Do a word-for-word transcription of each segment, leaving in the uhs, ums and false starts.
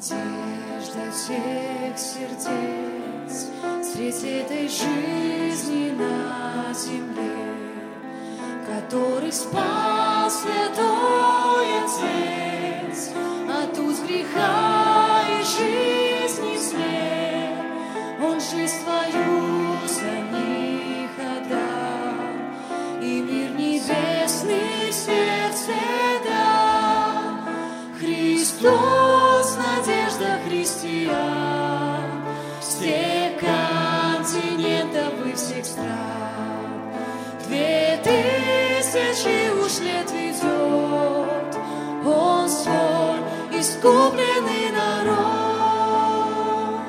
надежда всех сердец средь этой жизни на земле, который спал Святой Отец от уз греха и жизни смерть. Он жизнь твою за них отдал, и мир небесный в сердце дал. Христос, надежда христиан, всех континентов и всех стран. Две тысячи уж лет ведет Он свой искупленный народ.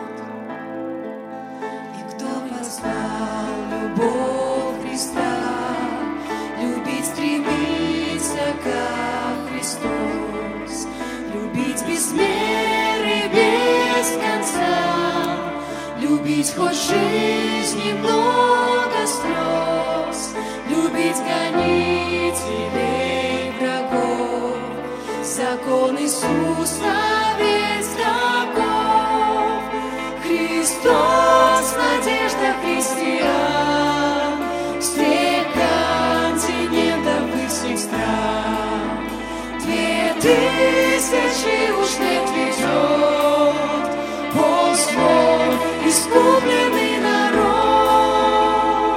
И кто познал любовь Христа, любить стремится, как Христос, любить без меры, без конца, любить хоть жизни много слез, любить гонителей врагов, закон Иисуса весь таков. Христос, надежда христиан, всех континентов и всех стран. Две тысячи уж лет ведет Он свой искупленный народ.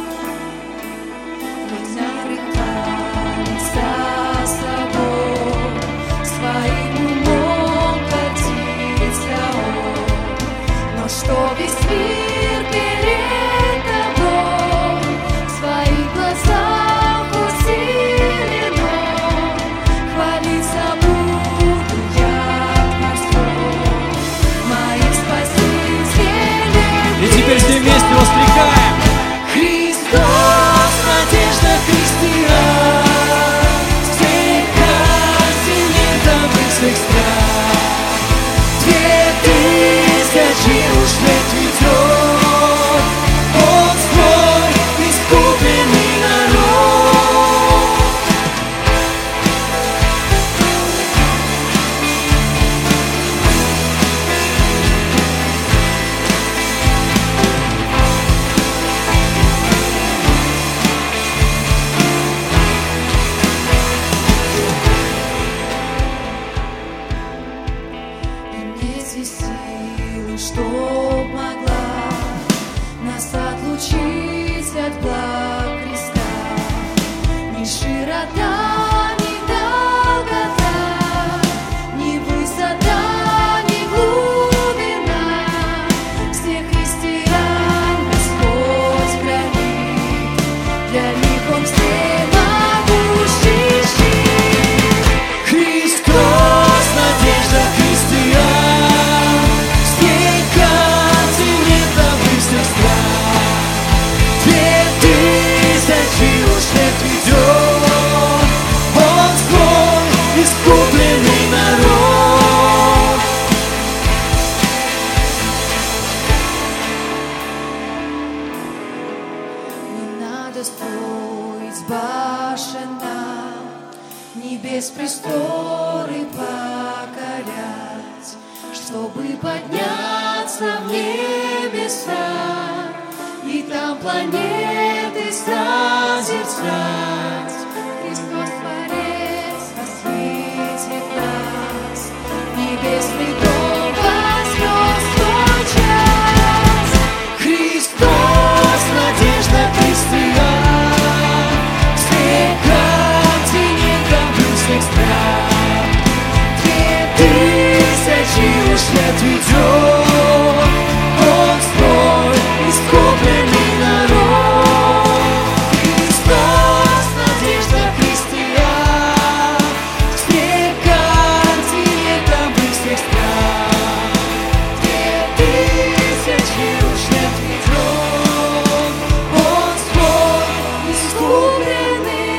Ведь нарекается собой, своим умом гордится Он. Но что весь мир перед тобой, в своих глазах усилен Он, хвалиться буду я Творцом моим Спасителем. И теперь все вместе воскликаем. Христос, надежда христиан, всех континентов и всех стран. Две тысячи уж лет ведет Он свой искупленный народ. И нет силы, чтоб могла нас отлучить от благ Христа. Ни широта, ни долгота, ни высота, ни глубина. Всех христиан Господь хранит, для них Он всемогущий щит. Христос, надежда христиан, всех континентов и всех стран. Две тысячи уж лет ведет Он свой искупленный народ. Не надо строить башен нам, небес престоры покорять, чтобы подняться в небеса и там планеты созерцать. Христос Творец осветит нас, небесный дом возьмет свой час. Христос, надежда христиан, всех континентов и всех стран. Две тысячи уж лет ведет Он свой искупленный народ. Христос, надежда христиан, всех континентов и всех стран. Две тысячи уж лет ведет Он свой искупленный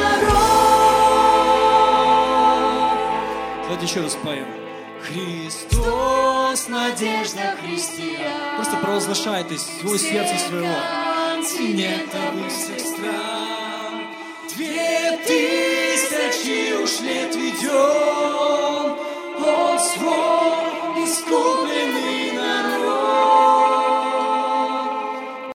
народ. Давайте еще раз поем. Христос, надежда христиан, Просто провозглашайте свой сердце своего. континентов и всех стран. Две тысячи уж лет ведет